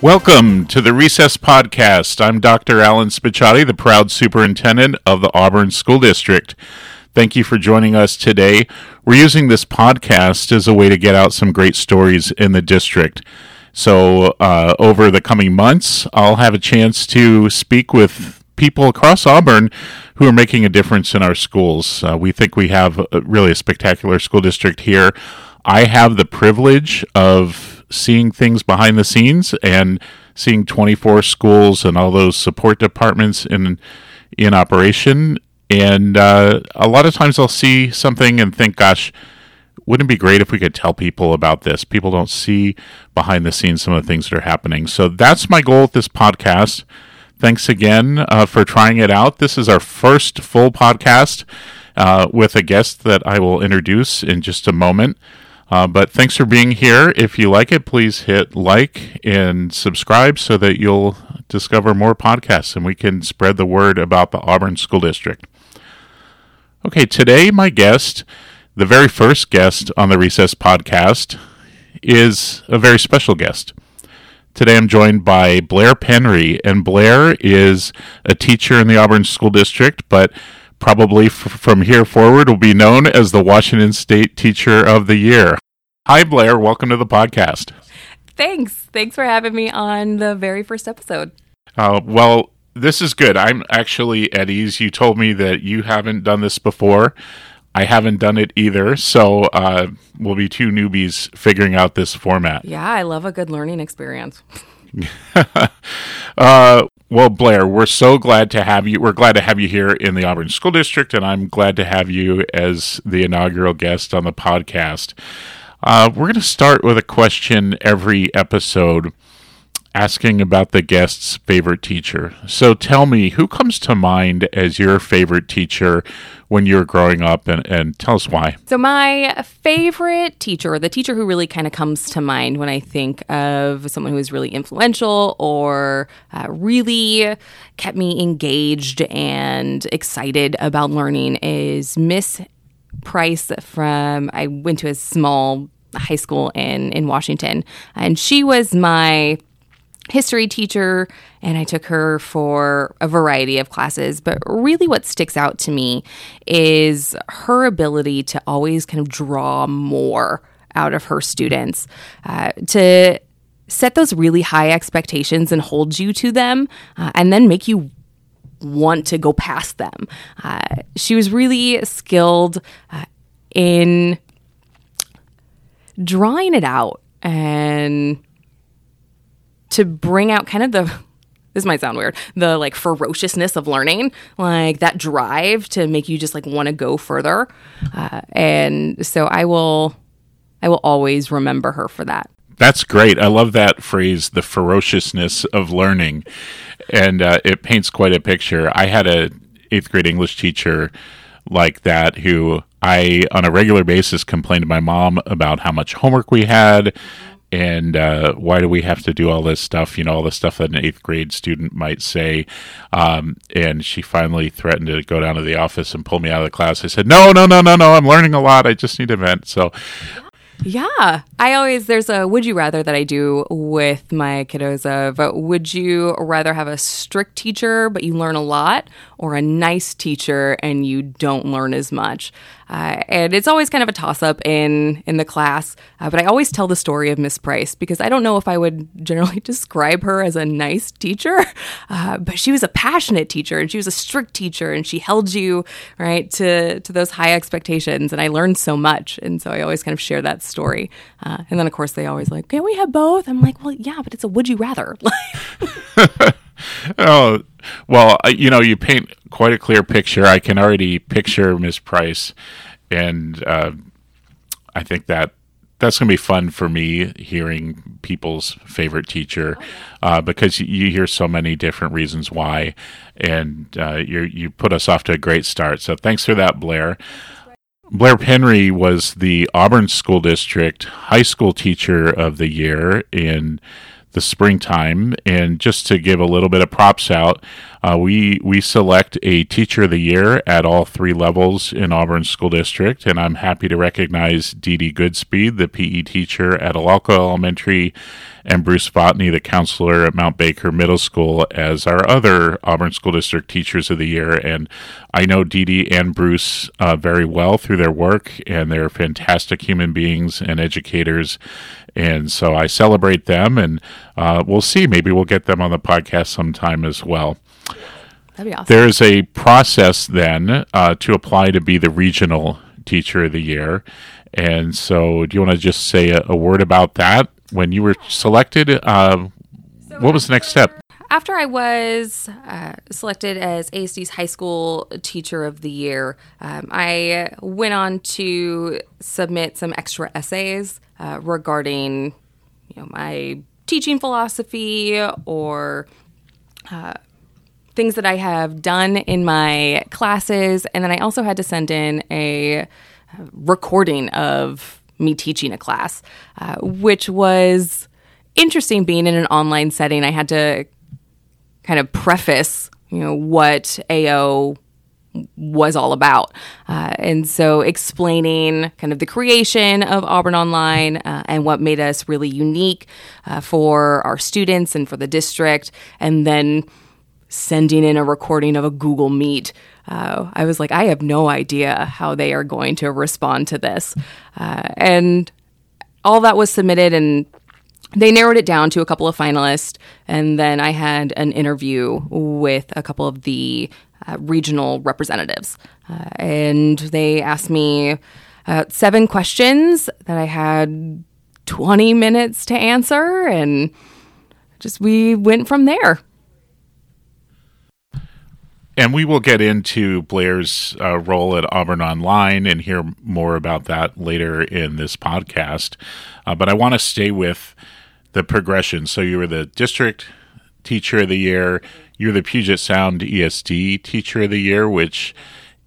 Welcome to the Recess Podcast. I'm Dr. Alan Spiciotti, the proud superintendent of the Auburn School District. Thank you for joining us today. We're using this podcast as a way to get out some great stories in the district. So over the coming months, I'll have a chance to speak with people across Auburn who are making a difference in our schools. We think we have really a spectacular school district here. I have the privilege of seeing things behind the scenes and seeing 24 schools and all those support departments in operation. And a lot of times I'll see something and think, gosh, wouldn't it be great if we could tell people about this? People don't see behind the scenes some of the things that are happening. So that's my goal with this podcast. Thanks again for trying it out. This is our first full podcast with a guest that I will introduce in just a moment. But thanks for being here. If you like it, please hit like and subscribe so that you'll discover more podcasts and we can spread the word about the Auburn School District. Okay, today my guest, the very first guest on the Recess Podcast, is a very special guest. Today I'm joined by Blair Penry, and Blair is a teacher in the Auburn School District, but probably from here forward will be known as the Washington State Teacher of the Year. Hi, Blair. Welcome to the podcast. Thanks for having me on the very first episode. Well, this is good. I'm actually at ease. You told me that you haven't done this before. I haven't done it either, so we'll be two newbies figuring out this format. Yeah, I love a good learning experience. Well, Blair, we're so glad to have you. We're glad to have you here in the Auburn School District, and I'm glad to have you as the inaugural guest on the podcast. We're going to start with a question every episode asking about the guest's favorite teacher. So tell me, who comes to mind as your favorite teacher when you were growing up, and tell us why. So my favorite teacher, the teacher who really kind of comes to mind when I think of someone who is really influential or really kept me engaged and excited about learning, is Miss Price I went to a small high school in Washington, and she was my history teacher, and I took her for a variety of classes. But really what sticks out to me is her ability to always kind of draw more out of her students, to set those really high expectations and hold you to them, and then make you want to go past them. She was really skilled in drawing it out and to bring out kind of this might sound weird, the like ferociousness of learning, like that drive to make you just like want to go further. And so I will always remember her for that. That's great. I love that phrase, the ferociousness of learning. And it paints quite a picture. I had an 8th grade English teacher like that who I, on a regular basis, complained to my mom about how much homework we had. And why do we have to do all this stuff, all the stuff that an 8th grade student might say. And she finally threatened to go down to the office and pull me out of the class. I said, no, I'm learning a lot. I just need to vent. So, yeah, there's a would you rather that I do with my kiddos of, would you rather have a strict teacher but you learn a lot, or a nice teacher and you don't learn as much? And it's always kind of a toss-up in the class, but I always tell the story of Miss Price because I don't know if I would generally describe her as a nice teacher, but she was a passionate teacher and she was a strict teacher and she held you right to those high expectations, and I learned so much, and so I always kind of share that story. And then, of course, they always like, can we have both? I'm like, well, yeah, but it's a would you rather. Oh, well, you paint quite a clear picture. I can already picture Miss Price, and I think that's going to be fun for me, hearing people's favorite teacher, because you hear so many different reasons why, and you put us off to a great start. So thanks for that, Blair. Blair Penry was the Auburn School District High School Teacher of the Year in the springtime. And just to give a little bit of props out, We select a Teacher of the Year at all 3 levels in Auburn School District, and I'm happy to recognize Dee Dee Goodspeed, the PE teacher at Alalco Elementary, and Bruce Botany, the counselor at Mount Baker Middle School, as our other Auburn School District Teachers of the Year. And I know Dee Dee and Bruce very well through their work, and they're fantastic human beings and educators. And so I celebrate them, and we'll see. Maybe we'll get them on the podcast sometime as well. That'd be awesome. There's a process then to apply to be the Regional Teacher of the Year. And so do you want to just say a word about that? When you were selected, what was the next step? After I was selected as ASD's High School Teacher of the Year, I went on to submit some extra essays regarding my teaching philosophy or things that I have done in my classes. And then I also had to send in a recording of me teaching a class, which was interesting being in an online setting. I had to kind of preface, what AO was all about. And so explaining kind of the creation of Auburn Online and what made us really unique for our students and for the district, and then sending in a recording of a Google Meet. I was like, I have no idea how they are going to respond to this. And all that was submitted, and they narrowed it down to a couple of finalists. And then I had an interview with a couple of the regional representatives. And they asked me 7 questions that I had 20 minutes to answer. And we went from there. And we will get into Blair's role at Auburn Online and hear more about that later in this podcast. But I want to stay with the progression. So you were the District Teacher of the Year. You're the Puget Sound ESD Teacher of the Year, which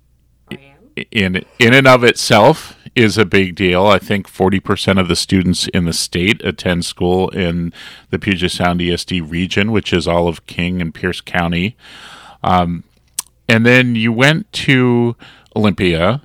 in and of itself is a big deal. I think 40% of the students in the state attend school in the Puget Sound ESD region, which is all of King and Pierce County. And then you went to Olympia.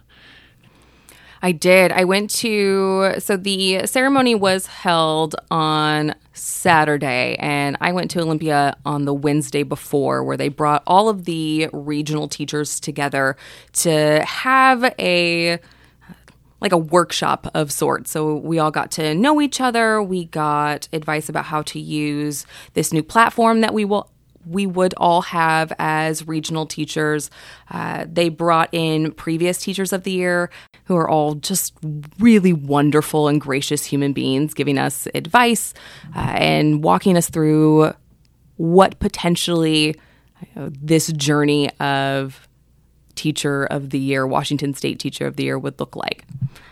I did. I went to, so the ceremony was held on Saturday, and I went to Olympia on the Wednesday before, where they brought all of the regional teachers together to have a workshop of sorts. So we all got to know each other. We got advice about how to use this new platform that we would all have as regional teachers. They brought in previous Teachers of the Year who are all just really wonderful and gracious human beings, giving us advice and walking us through what potentially this journey of Teacher of the Year, Washington State Teacher of the Year would look like.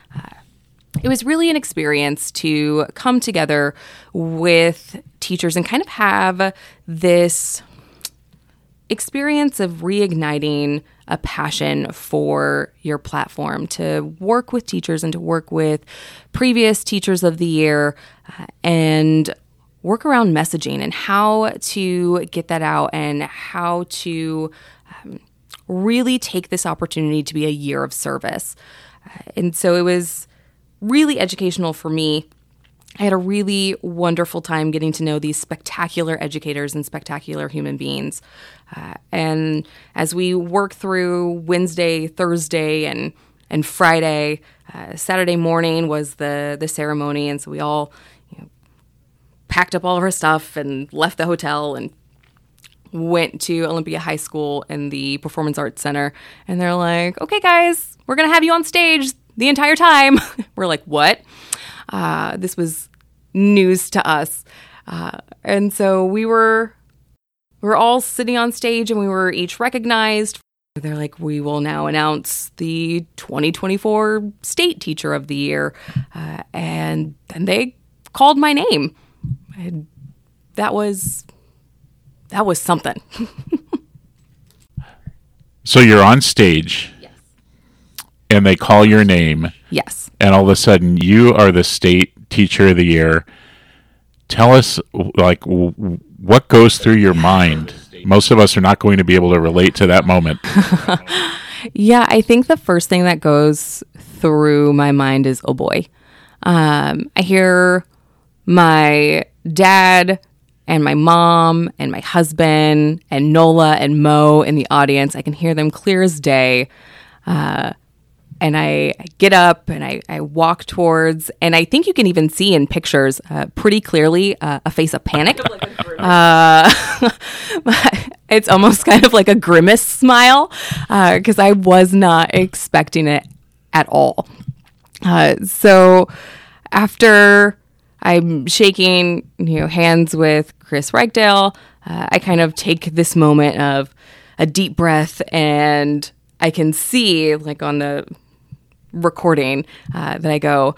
It was really an experience to come together with teachers and kind of have this experience of reigniting a passion for your platform, to work with teachers and to work with previous Teachers of the Year and work around messaging and how to get that out and how to really take this opportunity to be a year of service. And so it was really educational for me. I had a really wonderful time getting to know these spectacular educators and spectacular human beings. And as we work through Wednesday, Thursday, and Friday, Saturday morning was the ceremony. And so we all packed up all of our stuff and left the hotel and went to Olympia High School and the Performance Arts Center. And they're like, okay, guys, we're going to have you on stage the entire time. We're like, what? This was news to us. And so we were all sitting on stage and we were each recognized. They're like, we will now announce the 2024 State Teacher of the Year. And then they called my name. And that was something. So you're on stage. Yes. And they call your name. Yes. And all of a sudden you are the State Teacher of the Year. Tell us, what goes through your mind Most of us are not going to be able to relate to that moment. Yeah, I think the first thing that goes through my mind is, oh boy. I hear my dad and my mom and my husband and Nola and Mo in the audience. I can hear them clear as day. And I get up and I walk towards, and I think you can even see in pictures pretty clearly a face of panic. It's almost kind of like a grimace smile because I was not expecting it at all. So after I'm shaking hands with Chris Reichdale, I kind of take this moment of a deep breath, and I can see, like on the recording, that I go,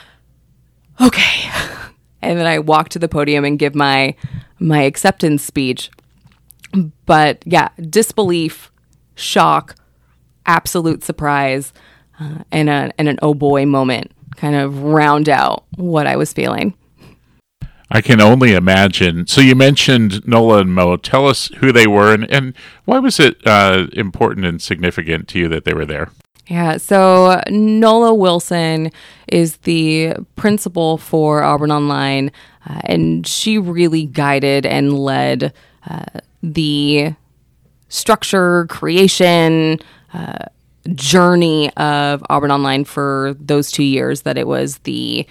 okay. And then I walk to the podium and give my acceptance speech. But yeah, disbelief, shock, absolute surprise, and an oh boy moment kind of round out what I was feeling. I can only imagine. So you mentioned Nola and Mo. Tell us who they were and why was it important and significant to you that they were there? Yeah, so Nola Wilson is the principal for Auburn Online, and she really guided and led the structure, creation, journey of Auburn Online for those 2 years that it was the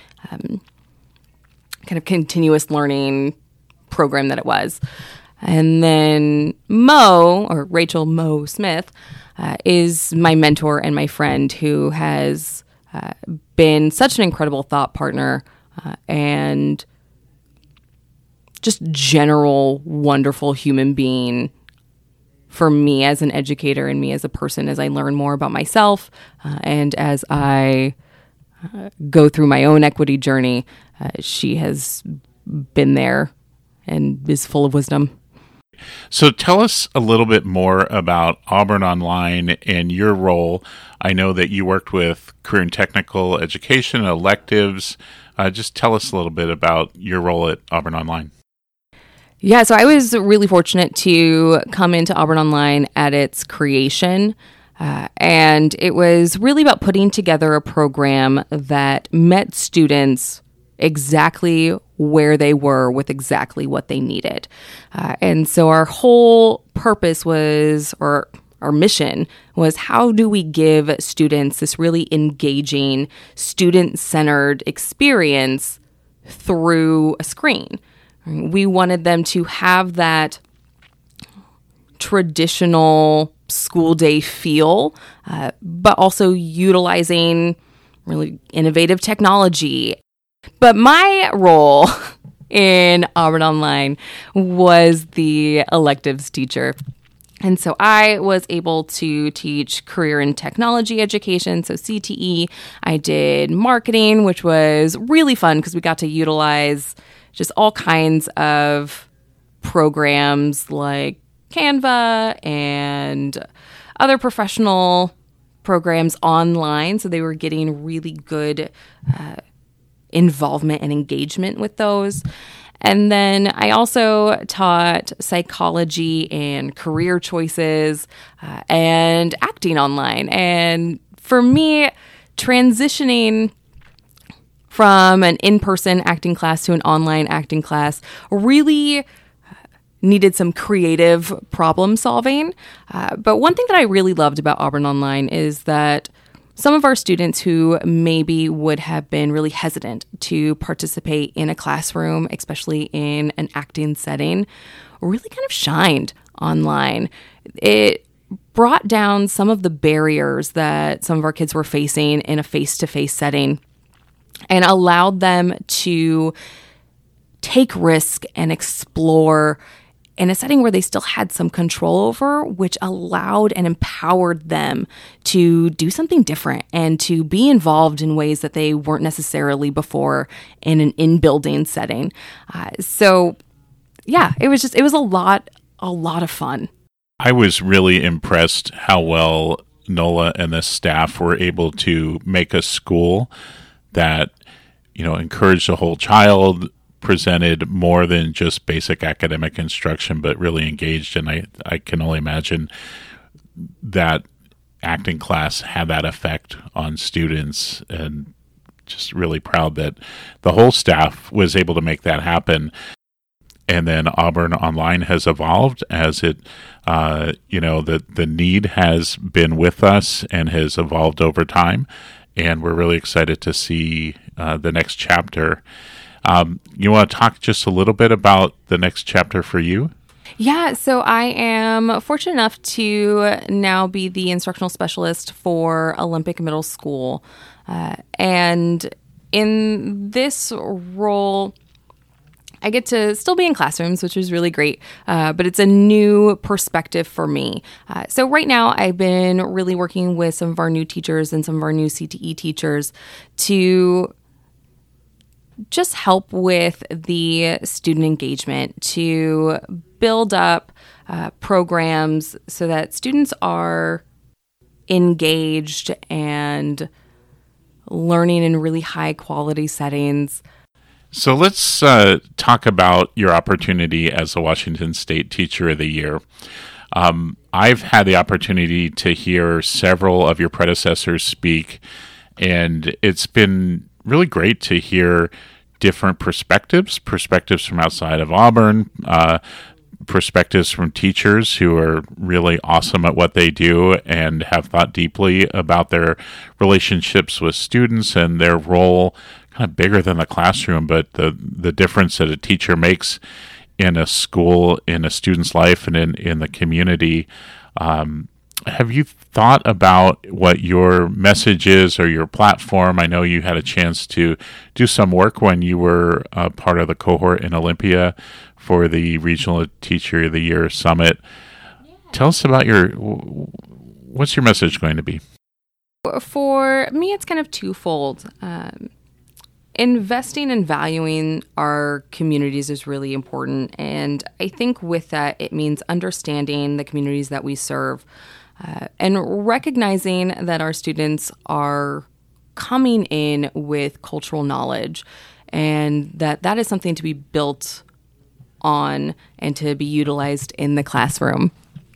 kind of continuous learning program that it was. And then Mo, or Rachel Mo Smith, is my mentor and my friend who has been such an incredible thought partner and just general wonderful human being for me as an educator and me as a person as I learn more about myself and as I go through my own equity journey. She has been there and is full of wisdom. So tell us a little bit more about Auburn Online and your role. I know that you worked with career and technical education, electives. Just tell us a little bit about your role at Auburn Online. Yeah, so I was really fortunate to come into Auburn Online at its creation. And it was really about putting together a program that met students exactly where they were with exactly what they needed. And so our whole purpose was, or our mission was, how do we give students this really engaging, student-centered experience through a screen? We wanted them to have that traditional school day feel, but also utilizing really innovative technology. But my role in Auburn Online was the electives teacher. And so I was able to teach career and technology education, so CTE. I did marketing, which was really fun because we got to utilize just all kinds of programs like Canva and other professional programs online. So they were getting really good involvement and engagement with those. And then I also taught psychology and career choices and acting online. And for me, transitioning from an in-person acting class to an online acting class really needed some creative problem solving. But one thing that I really loved about Auburn Online is that some of our students who maybe would have been really hesitant to participate in a classroom, especially in an acting setting, really kind of shined online. It brought down some of the barriers that some of our kids were facing in a face-to-face setting and allowed them to take risk and explore in a setting where they still had some control over, which allowed and empowered them to do something different and to be involved in ways that they weren't necessarily before in an in-building setting. So yeah, it was a lot of fun. I was really impressed how well Nola and the staff were able to make a school that, encouraged the whole child, presented more than just basic academic instruction, but really engaged. And I can only imagine that acting class had that effect on students, and just really proud that the whole staff was able to make that happen. And then Auburn Online has evolved as it, the need has been with us and has evolved over time. And we're really excited to see the next chapter. You want to talk just a little bit about the next chapter for you? Yeah, so I am fortunate enough to now be the instructional specialist for Olympic Middle School. And in this role, I get to still be in classrooms, which is really great, but it's a new perspective for me. So right now, I've been really working with some of our new teachers and some of our new CTE teachers to just help with the student engagement, to build up programs so that students are engaged and learning in really high quality settings. So let's talk about your opportunity as the Washington State Teacher of the Year. I've had the opportunity to hear several of your predecessors speak, and it's been really great to hear different perspectives from outside of Auburn, perspectives from teachers who are really awesome at what they do and have thought deeply about their relationships with students and their role, kind of bigger than the classroom, but the difference that a teacher makes in a school, in a student's life, and in the community. Have you thought about what your message is or your platform? I know you had a chance to do some work when you were part of the cohort in Olympia for the Regional Teacher of the Year Summit. Yeah. Tell us about what's your message going to be? For me, it's kind of twofold. Investing and valuing our communities is really important. And I think with that, it means understanding the communities that we serve. And recognizing that our students are coming in with cultural knowledge, and that is something to be built on and to be utilized in the classroom.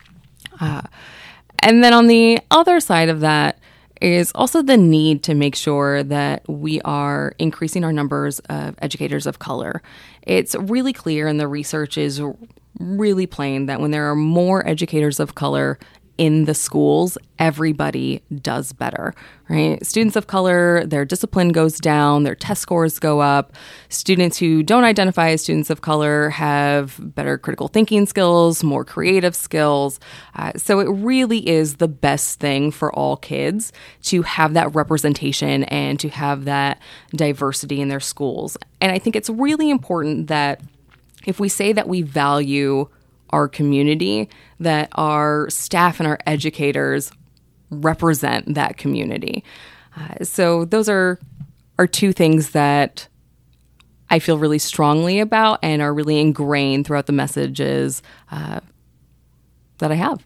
And then on the other side of that is also the need to make sure that we are increasing our numbers of educators of color. It's really clear, and the research is really plain, that when there are more educators of color in the schools, everybody does better, right? Students of color, their discipline goes down, their test scores go up. Students who don't identify as students of color have better critical thinking skills, more creative skills. So it really is the best thing for all kids to have that representation and to have that diversity in their schools. And I think it's really important that if we say that we value our community, that our staff and our educators represent that community. So those are two things that I feel really strongly about and are really ingrained throughout the messages that I have.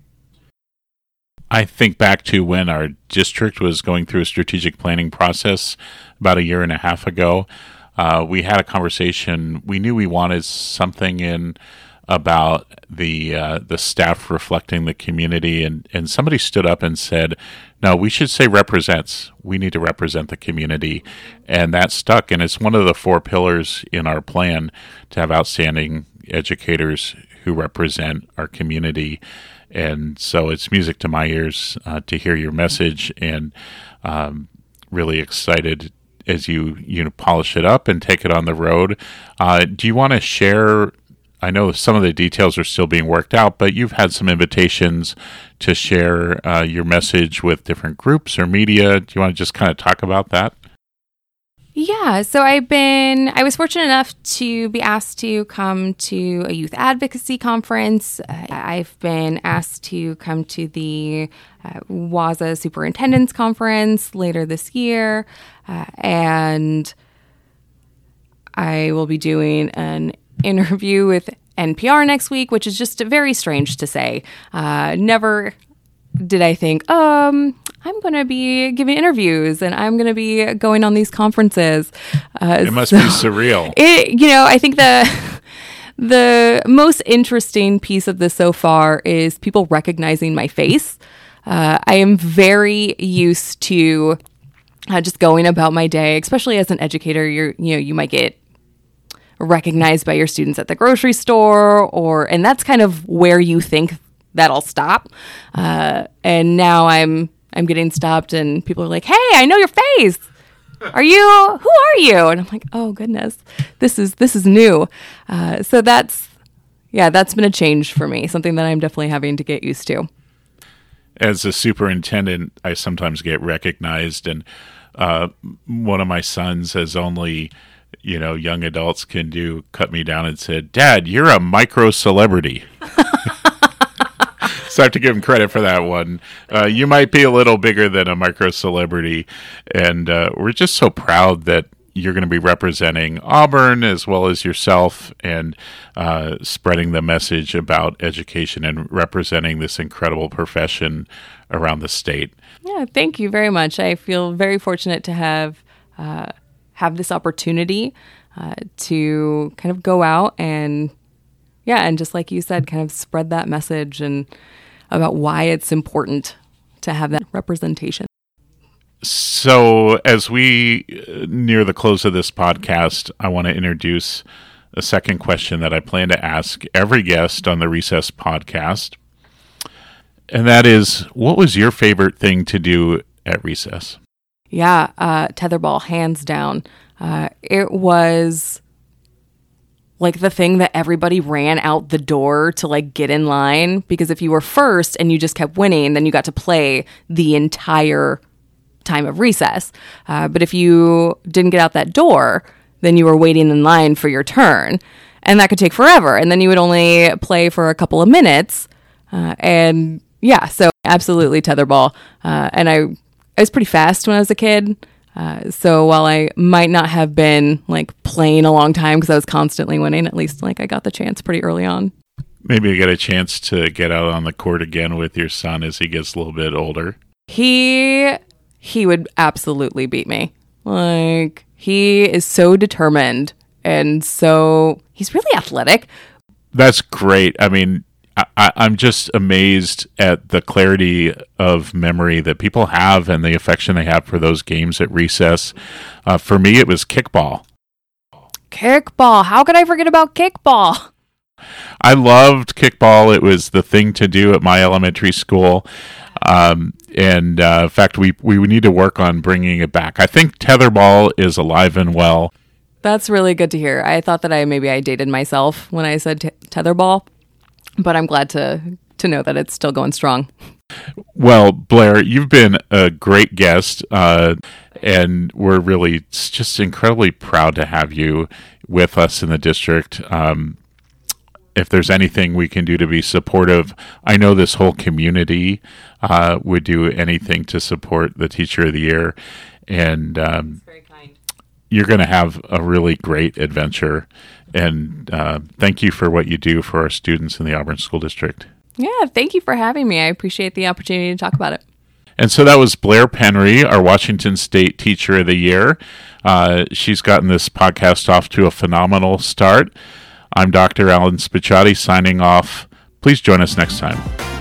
I think back to when our district was going through a strategic planning process about a year and a half ago. We had a conversation. We knew we wanted something in about the staff reflecting the community, and somebody stood up and said, no, we should say represents. We need to represent the community. And that stuck, and it's one of the 4 pillars in our plan to have outstanding educators who represent our community. And so it's music to my ears to hear your message, and really excited as you polish it up and take it on the road. Do you want to share? I know some of the details are still being worked out, but you've had some invitations to share your message with different groups or media. Do you want to just kind of talk about that? Yeah, so I was fortunate enough to be asked to come to a youth advocacy conference. I've been asked to come to the WASA Superintendent's Conference later this year, and I will be doing an interview with NPR next week, which is just very strange to say. Never did I think, I'm going to be giving interviews and I'm going to be going on these conferences. It must be surreal. I think the most interesting piece of this so far is people recognizing my face. I am very used to just going about my day, especially as an educator. You might get recognized by your students at the grocery store, and that's kind of where you think that'll stop. And now I'm getting stopped, and people are like, "Hey, I know your face. Who are you?" And I'm like, "Oh goodness, this is new." So that's been a change for me, something that I'm definitely having to get used to. As a superintendent, I sometimes get recognized, and one of my sons has only, young adults can do, cut me down and said, "Dad, you're a micro celebrity." So I have to give him credit for that one. You might be a little bigger than a micro celebrity, and we're just so proud that you're going to be representing Auburn as well as yourself, and spreading the message about education and representing this incredible profession around the state. Yeah, thank you very much. I feel very fortunate to have this opportunity to kind of go out and just like you said, kind of spread that message and about why it's important to have that representation. So as we near the close of this podcast, I want to introduce a second question that I plan to ask every guest on the Recess podcast. And that is, what was your favorite thing to do at recess? Yeah, tetherball, hands down. It was like the thing that everybody ran out the door to like get in line, because if you were first and you just kept winning, then you got to play the entire time of recess. But if you didn't get out that door, then you were waiting in line for your turn, and that could take forever. And then you would only play for a couple of minutes. So absolutely tetherball. And I was pretty fast when I was a kid. So while I might not have been like playing a long time because I was constantly winning, at least like I got the chance pretty early on. Maybe you get a chance to get out on the court again with your son as he gets a little bit older. He would absolutely beat me. Like, he is so determined, and so he's really athletic. That's great. I mean, I'm just amazed at the clarity of memory that people have and the affection they have for those games at recess. For me, it was kickball. Kickball. How could I forget about kickball? I loved kickball. It was the thing to do at my elementary school. In fact, we need to work on bringing it back. I think tetherball is alive and well. That's really good to hear. I thought that I dated myself when I said tetherball, but I'm glad to know that it's still going strong. Well, Blair, you've been a great guest, and we're really just incredibly proud to have you with us in the district. If there's anything we can do to be supportive, I know this whole community would do anything to support the Teacher of the Year, and That's very kind. You're going to have a really great adventure. And thank you for what you do for our students in the Auburn School District. Yeah, thank you for having me. I appreciate the opportunity to talk about it. And so that was Blair Penry, our Washington State Teacher of the Year. She's gotten this podcast off to a phenomenal start. I'm Dr. Alan Spiciotti signing off. Please join us next time.